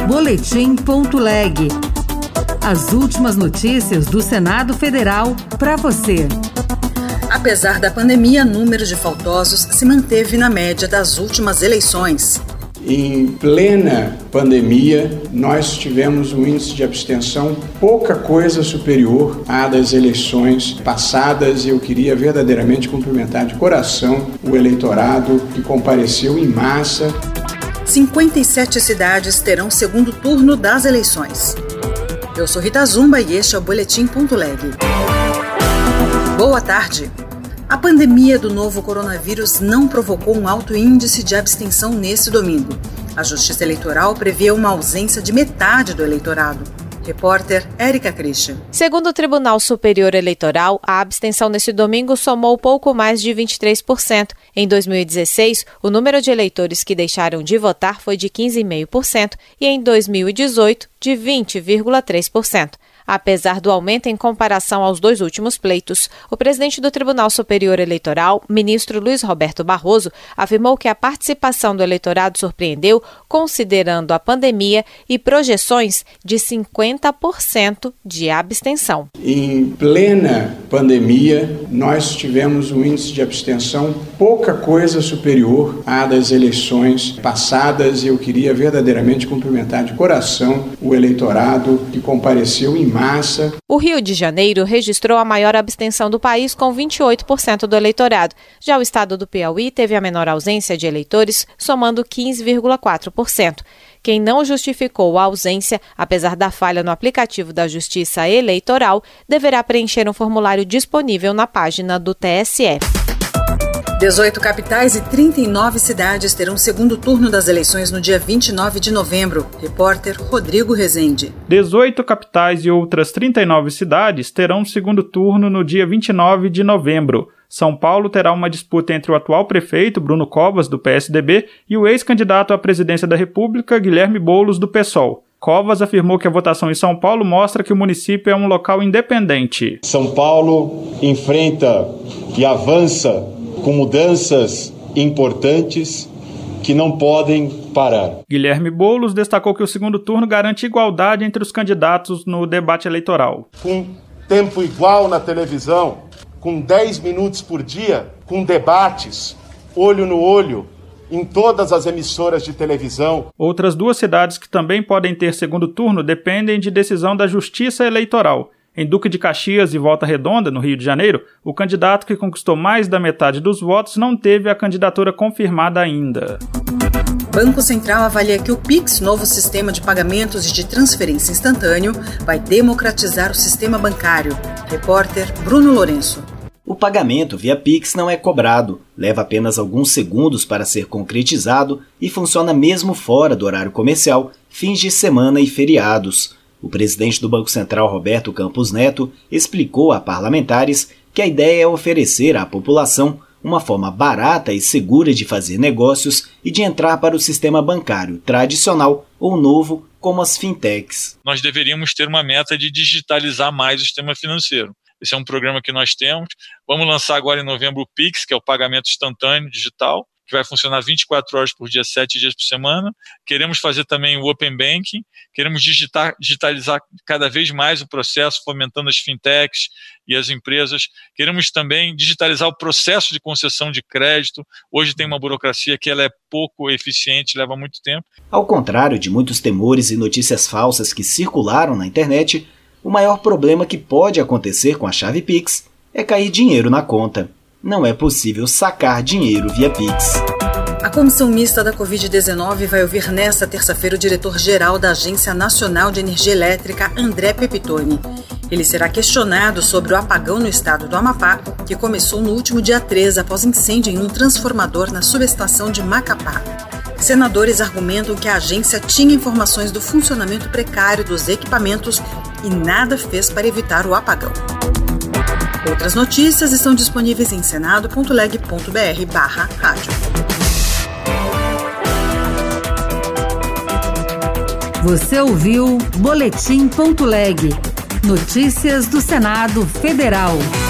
Boletim.leg. As últimas notícias do Senado Federal para você. Apesar da pandemia, o número de faltosos se manteve na média das últimas eleições. Em plena pandemia, nós tivemos um índice de abstenção pouca coisa superior à das eleições passadas, e eu queria verdadeiramente cumprimentar de coração o eleitorado que compareceu em massa. 57 cidades terão segundo turno das eleições. Eu sou Rita Zumba e este é o Boletim.leg. Boa tarde. A pandemia do novo coronavírus não provocou um alto índice de abstenção nesse domingo. A Justiça Eleitoral prevê uma ausência de metade do eleitorado. Repórter Érica Christian. Segundo o Tribunal Superior Eleitoral, a abstenção nesse domingo somou pouco mais de 23%. Em 2016, o número de eleitores que deixaram de votar foi de 15,5% e em 2018, de 20,3%. Apesar do aumento em comparação aos dois últimos pleitos, o presidente do Tribunal Superior Eleitoral, ministro Luiz Roberto Barroso, afirmou que a participação do eleitorado surpreendeu, considerando a pandemia e projeções de 50% de abstenção. Em plena pandemia, nós tivemos um índice de abstenção pouca coisa superior à das eleições passadas, e eu queria verdadeiramente cumprimentar de coração o eleitorado que compareceu em massa. O Rio de Janeiro registrou a maior abstenção do país, com 28% do eleitorado. Já o estado do Piauí teve a menor ausência de eleitores, somando 15,4%. Quem não justificou a ausência, apesar da falha no aplicativo da Justiça Eleitoral, deverá preencher um formulário disponível na página do TSE. 18 capitais e 39 cidades terão segundo turno das eleições no dia 29 de novembro. Repórter Rodrigo Rezende. 18 capitais e outras 39 cidades terão segundo turno no dia 29 de novembro. São Paulo terá uma disputa entre o atual prefeito, Bruno Covas, do PSDB, e o ex-candidato à presidência da República, Guilherme Boulos, do PSOL. Covas afirmou que a votação em São Paulo mostra que o município é um local independente. São Paulo enfrenta e avança com mudanças importantes que não podem parar. Guilherme Boulos destacou que o segundo turno garante igualdade entre os candidatos no debate eleitoral. Com tempo igual na televisão, com 10 minutos por dia, com debates, olho no olho, em todas as emissoras de televisão. Outras duas cidades que também podem ter segundo turno dependem de decisão da Justiça Eleitoral. Em Duque de Caxias e Volta Redonda, no Rio de Janeiro, o candidato que conquistou mais da metade dos votos não teve a candidatura confirmada ainda. Banco Central avalia que o Pix, novo sistema de pagamentos e de transferência instantâneo, vai democratizar o sistema bancário. Repórter Bruno Lourenço. O pagamento via Pix não é cobrado, leva apenas alguns segundos para ser concretizado e funciona mesmo fora do horário comercial, fins de semana e feriados. O presidente do Banco Central, Roberto Campos Neto, explicou a parlamentares que a ideia é oferecer à população uma forma barata e segura de fazer negócios e de entrar para o sistema bancário tradicional ou novo, como as fintechs. Nós deveríamos ter uma meta de digitalizar mais o sistema financeiro. Esse é um programa que nós temos. Vamos lançar agora em novembro o Pix, que é o pagamento instantâneo digital, que vai funcionar 24 horas por dia, 7 dias por semana. Queremos fazer também o Open Banking, queremos digitalizar cada vez mais o processo, fomentando as fintechs e as empresas. Queremos também digitalizar o processo de concessão de crédito. Hoje tem uma burocracia que ela é pouco eficiente, leva muito tempo. Ao contrário de muitos temores e notícias falsas que circularam na internet, o maior problema que pode acontecer com a chave Pix é cair dinheiro na conta. Não é possível sacar dinheiro via Pix. A Comissão Mista da Covid-19 vai ouvir nesta terça-feira o diretor-geral da Agência Nacional de Energia Elétrica, André Pepitone. Ele será questionado sobre o apagão no estado do Amapá, que começou no último dia 13 após incêndio em um transformador na subestação de Macapá. Senadores argumentam que a agência tinha informações do funcionamento precário dos equipamentos e nada fez para evitar o apagão. Outras notícias estão disponíveis em senado.leg.br/rádio. Você ouviu Boletim.leg. Notícias do Senado Federal.